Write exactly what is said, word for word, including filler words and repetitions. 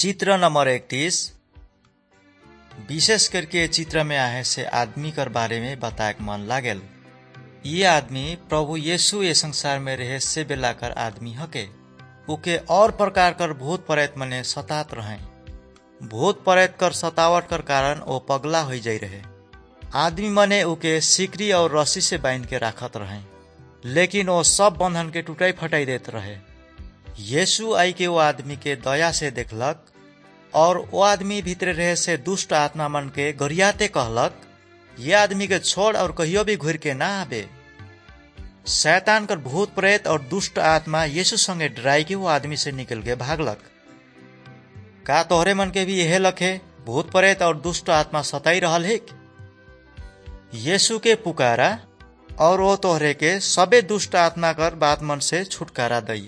चित्र नंबर इकतीस विशेष करके चित्र में आए से आदमी कर बारे में बताए मन लागेल। ये आदमी प्रभु यीशु ये संसार में रहे से बेला कर आदमी हके उके और प्रकार कर भूत प्रेत मने सतात रहे। भूत प्रेत कर सतावट कर कारण वो पगला हो जाई रहे। आदमी मने उके सिकरी और रस्सी से बांध के राखत रहे, लेकिन वो सब बंधन के टूटाई फटाई देत रहे। यीशु आई के वो आदमी के दया से देखलक और वो आदमी भीतर रहे से दुष्ट आत्मा मन के गरियाते कहलक, ये आदमी के छोड़ और कहियो भी घुर के ना आवे। शैतान कर भूत प्रेत और दुष्ट आत्मा यीशु संगे डराई के वो आदमी से निकल के भागलक। का तोहरे मन के भी यह लखे भूत प्रेत और दुष्ट आत्मा सताई रहल है? यीशु के पुकारा और वो तोहरे के सबे दुष्ट आत्मा कर बात मन से छुटकारा दई।